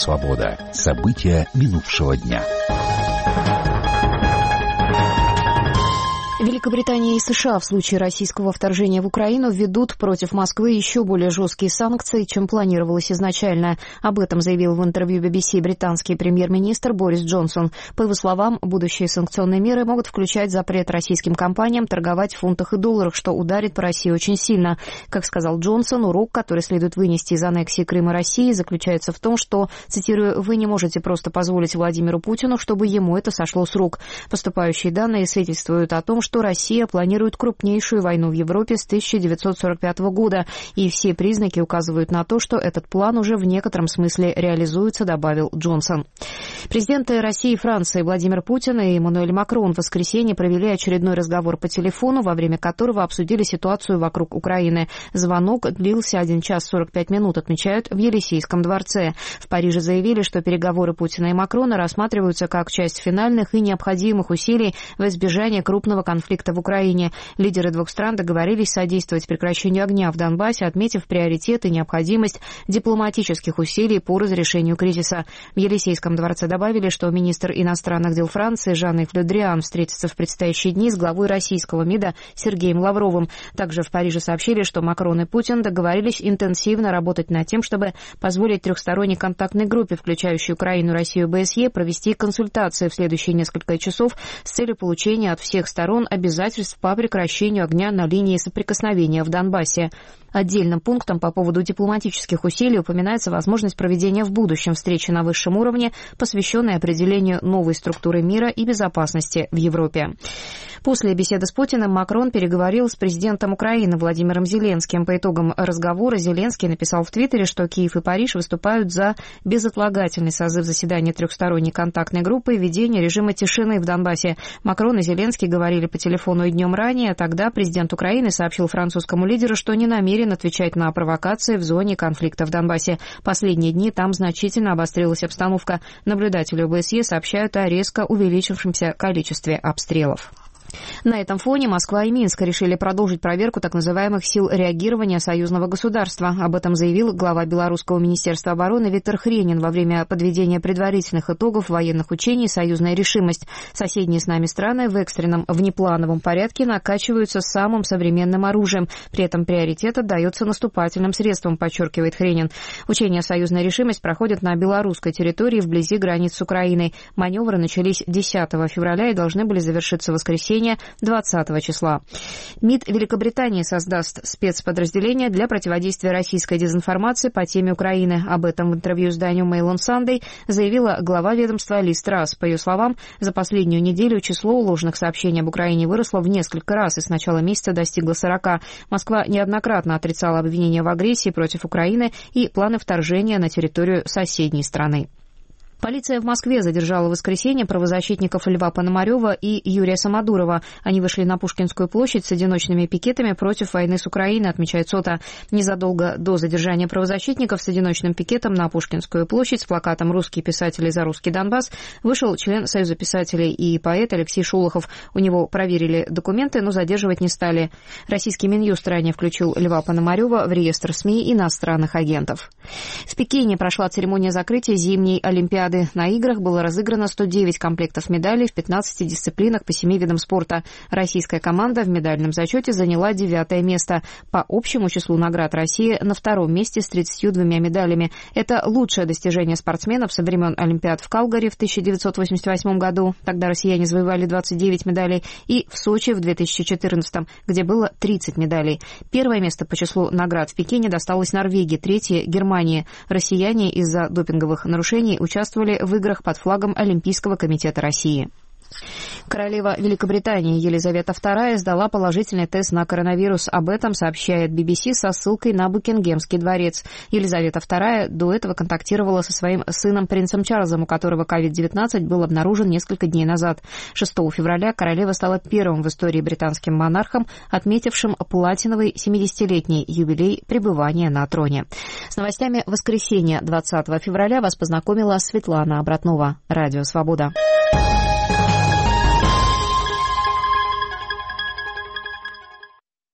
Свобода. События минувшего дня. Великобритания и США в случае российского вторжения в Украину введут против Москвы еще более жесткие санкции, чем планировалось изначально. Об этом заявил в интервью BBC британский премьер-министр Борис Джонсон. По его словам, будущие санкционные меры могут включать запрет российским компаниям торговать в фунтах и долларах, что ударит по России очень сильно. Как сказал Джонсон, урок, который следует вынести из аннексии Крыма России, заключается в том, что, цитирую, «вы не можете просто позволить Владимиру Путину, чтобы ему это сошло с рук». Поступающие данные свидетельствуют о том, что Россия планирует крупнейшую войну в Европе с 1945 года, и все признаки указывают на то, что этот план уже в некотором смысле реализуется, добавил Джонсон. Президенты России и Франции Владимир Путин и Эммануэль Макрон в воскресенье провели очередной разговор по телефону, во время которого обсудили ситуацию вокруг Украины. Звонок длился 1 час 45 минут, отмечают в Елисейском дворце. В Париже заявили, что переговоры Путина и Макрона рассматриваются как часть финальных и необходимых усилий в избежании крупного конфликта в Украине. Лидеры двух стран договорились содействовать прекращению огня в Донбассе, отметив приоритет и необходимость дипломатических усилий по разрешению кризиса. В Елисейском дворце добавили, что министр иностранных дел Франции Жан-Йв Ле Дриан встретится в предстоящие дни с главой российского МИДа Сергеем Лавровым. Также в Париже сообщили, что Макрон и Путин договорились интенсивно работать над тем, чтобы позволить трехсторонней контактной группе, включающей Украину, Россию и ОБСЕ, провести консультации в следующие несколько часов с целью получения от всех сторон обязательств по прекращению огня на линии соприкосновения в Донбассе. Отдельным пунктом по поводу дипломатических усилий упоминается возможность проведения в будущем встречи на высшем уровне, посвященной определению новой структуры мира и безопасности в Европе. После беседы с Путиным Макрон переговорил с президентом Украины Владимиром Зеленским. По итогам разговора Зеленский написал в Твиттере, что Киев и Париж выступают за безотлагательный созыв заседания трехсторонней контактной группы и введение режима тишины в Донбассе. Макрон и Зеленский говорили по телефону и днем ранее. Тогда президент Украины сообщил французскому лидеру, что не намерен отвечать на провокации в зоне конфликта в Донбассе. Последние дни там значительно обострилась обстановка. Наблюдатели ОБСЕ сообщают о резко увеличившемся количестве обстрелов. На этом фоне Москва и Минск решили продолжить проверку так называемых сил реагирования союзного государства. Об этом заявил глава Белорусского министерства обороны Виктор Хренин во время подведения предварительных итогов военных учений «Союзная решимость». Соседние с нами страны в экстренном внеплановом порядке накачиваются самым современным оружием. При этом приоритет отдается наступательным средствам, подчеркивает Хренин. Учения «Союзная решимость» проходят на белорусской территории вблизи границ с Украиной. Маневры начались 10 февраля и должны были завершиться в воскресенье 20 числа. МИД Великобритании создаст спецподразделение для противодействия российской дезинформации по теме Украины. Об этом в интервью изданию Mail on Sunday заявила глава ведомства Ли Страс. По ее словам, за последнюю неделю число ложных сообщений об Украине выросло в несколько раз и с начала месяца достигло 40. Москва неоднократно отрицала обвинения в агрессии против Украины и планы вторжения на территорию соседней страны. Полиция в Москве задержала в воскресенье правозащитников Льва Пономарева и Юрия Самодурова. Они вышли на Пушкинскую площадь с одиночными пикетами против войны с Украиной, отмечает СОТА. Незадолго до задержания правозащитников с одиночным пикетом на Пушкинскую площадь с плакатом «Русские писатели за русский Донбасс» вышел член Союза писателей и поэт Алексей Шолохов. У него проверили документы, но задерживать не стали. Российский Минюст ранее включил Льва Пономарева в реестр СМИ иностранных агентов. В Пекине прошла церемония закрытия зимней Олимпиады. На играх было разыграно 109 комплектов медалей в 15 дисциплинах по 7 видам спорта. Российская команда в медальном зачете заняла 9 место. По общему числу наград Россия на 2-м месте с 32 медалями. Это лучшее достижение спортсменов со времен Олимпиад в Калгари в 1988 году. Тогда россияне завоевали 29 медалей. И в Сочи в 2014, где было 30 медалей. Первое место по числу наград в Пекине досталось Норвегии, третье – Германии. Россияне из-за допинговых нарушений участвовали в играх под флагом Олимпийского комитета России. Королева Великобритании Елизавета II сдала положительный тест на коронавирус. Об этом сообщает BBC со ссылкой на Букингемский дворец. Елизавета II до этого контактировала со своим сыном принцем Чарльзом, у которого COVID-19 был обнаружен несколько дней назад. 6 февраля королева стала первым в истории британским монархом, отметившим платиновый 70-летний юбилей пребывания на троне. С новостями воскресенья 20 февраля вас познакомила Светлана Обратнова. Радио «Свобода».